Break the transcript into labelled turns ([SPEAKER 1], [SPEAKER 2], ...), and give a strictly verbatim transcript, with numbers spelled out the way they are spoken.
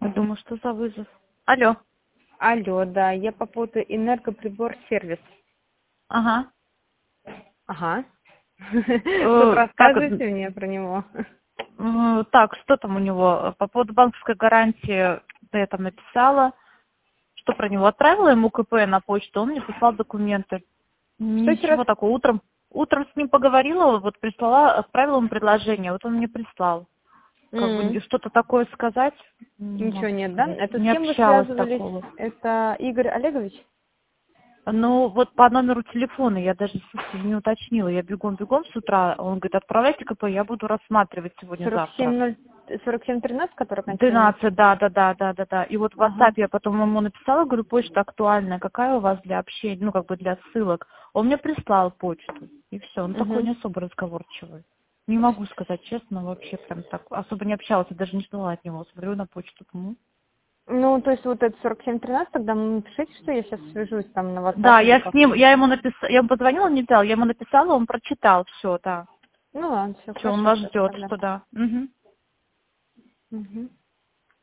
[SPEAKER 1] Я думаю, что за вызов. Алло.
[SPEAKER 2] Алло, да, я по поводу энергоприбор сервис.
[SPEAKER 1] Ага.
[SPEAKER 2] Ага. Тут
[SPEAKER 1] Э, так,
[SPEAKER 2] рассказывайте мне про него.
[SPEAKER 1] э, так, что там у него? По поводу банковской гарантии да, я там написала. Что про него? Отправила ему КП на почту, он мне прислал документы.
[SPEAKER 2] Что еще раз?
[SPEAKER 1] Ничего такого. Утром, утром с ним поговорила, вот прислала, отправила ему предложение, вот он мне прислал. Как
[SPEAKER 2] М.
[SPEAKER 1] бы что-то такое сказать? Не
[SPEAKER 2] Ничего
[SPEAKER 1] могу
[SPEAKER 2] нет, да?
[SPEAKER 1] сказать.
[SPEAKER 2] Это с
[SPEAKER 1] Не
[SPEAKER 2] кем вы
[SPEAKER 1] общалась
[SPEAKER 2] связывались?
[SPEAKER 1] такого.
[SPEAKER 2] Это Игорь Олегович?
[SPEAKER 1] Ну, вот по номеру телефона я даже не уточнила. Я бегом-бегом с утра. Он говорит, отправляйте КП, я буду рассматривать
[SPEAKER 2] сорок
[SPEAKER 1] сегодня-завтра.
[SPEAKER 2] семь ноль сорок семь тринадцать, который окончание?
[SPEAKER 1] двенадцать, да, да, да, да, да, да. И вот в WhatsApp
[SPEAKER 2] Ага.
[SPEAKER 1] я потом ему написала, говорю, почта актуальная, какая у вас для общения, ну, как бы для ссылок. Он мне прислал почту. И все, он такой
[SPEAKER 2] Угу.
[SPEAKER 1] не особо разговорчивый. Не могу сказать честно, вообще прям так особо не общалась, я даже не ждала от него. Смотрю на почту, ну.
[SPEAKER 2] Ну, то есть вот это сорок семь тринадцать, тогда напишите, что я сейчас свяжусь там на WhatsApp
[SPEAKER 1] Да,
[SPEAKER 2] или
[SPEAKER 1] я с
[SPEAKER 2] как.
[SPEAKER 1] ним, я ему написала, я ему позвонила, он не взял, я ему написала, он прочитал все, да.
[SPEAKER 2] Ну ладно, все
[SPEAKER 1] Все, он
[SPEAKER 2] хорошо,
[SPEAKER 1] вас
[SPEAKER 2] спасибо
[SPEAKER 1] ждет,
[SPEAKER 2] тогда.
[SPEAKER 1] что да. Мгм.
[SPEAKER 2] Угу.